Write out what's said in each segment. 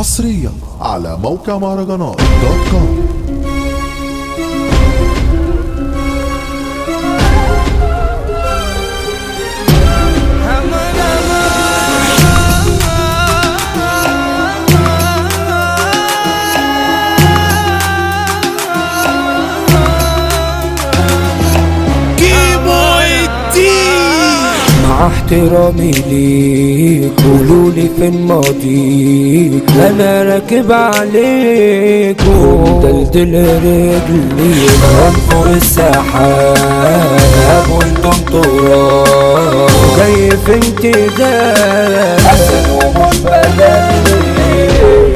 حصريا على موقع مهرجانات دوت كوم. مع احترامي ليك قولولي فين ماضيك، انا راكب عليك ودلدل رجلي من فوق السحاب وانتم تراب جاي في انتداب حسن ومش بلدي.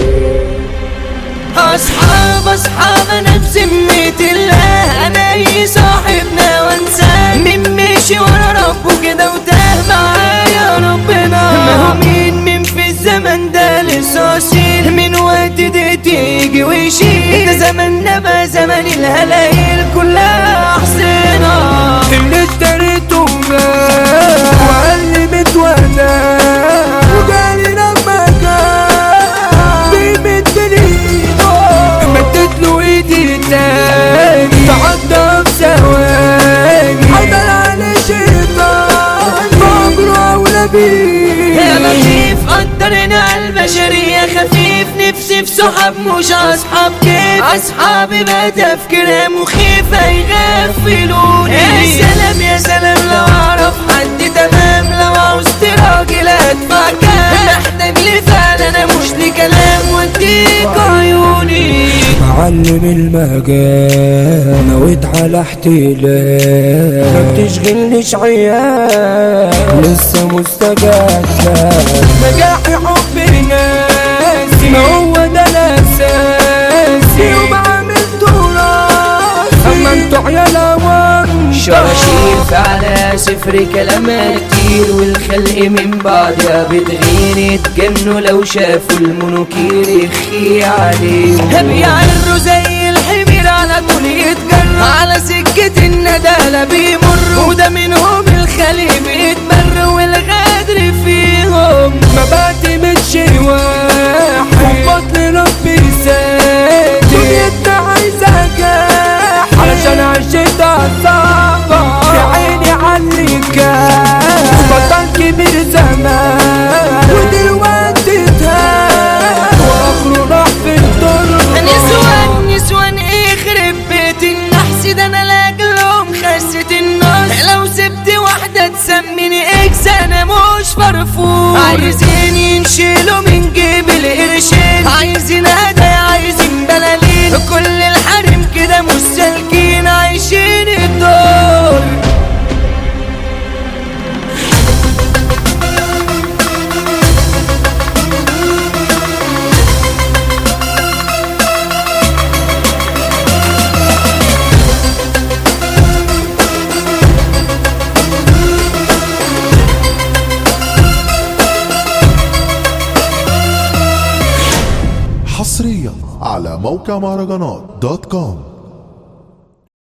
اصحاب انا بذمة الله، انا اي صاحبنا وانساه مين مشي ورا ربه كده وتاه معايا ربنا. ما هو مين في الزمن ده لسه اصيل، من وقت ده تيجي ويشيل، ده زماننا بقى زمن الهلايل كلها احسنا. اللي اشتريته جاه وقال لي متولى وجالي لما جاه بيمدني مدت له ايدي تاني تعدى بثواني حضر على شيطان مجروح ونبي. يا لطيف قدرنا البشرية خفيف، نفسي في صحاب مش اصحاب كيف، اصحابي بقى تفكيرها مخيفة يغفلوني. يا سلام لو اعرف حد تمام، لو عوزت راجل ادفع كام، محتاج لي فعلا انا مش لكلام واديك عيوني. معلم المجال نويت على احتلال، ما بتشغلنيش عيال لسه مستجد نجاحي حب ناسي، ما هو ده الاساسي وبعمل تراثي اما انتوا عيال اوان شراشيف على صفر كلامها كتير، والخلق من بعدها بتغير يتجنوا لو شافوا المنوكير يخي عليهم. بيعروا زي الحمير على طول يتجروا على سكة الندالة بيمروا، وده منهم الخلق بيتبر والغدر فيهم. ما بعتمدش واحد وبطل ربي سادي، دنيتنا عايزة جاح علشان عشت عالصعبة يا عيني عاللكاح بطل كبير زمان ودلوقتي تهان واخره راح في الطرق. نسوان يخرب بيت النحس، ده انا لاجلهم خست النص، لو سبت واحدة تسميني اكس انا مش فرفور. عايزين ينشيلوا من جيب القرشين، عايزين هدايا عايزين بلالين، كل الحريم كده مش سالكين عايشين الدور. حصريا على موقع مهرجانات دوت كوم.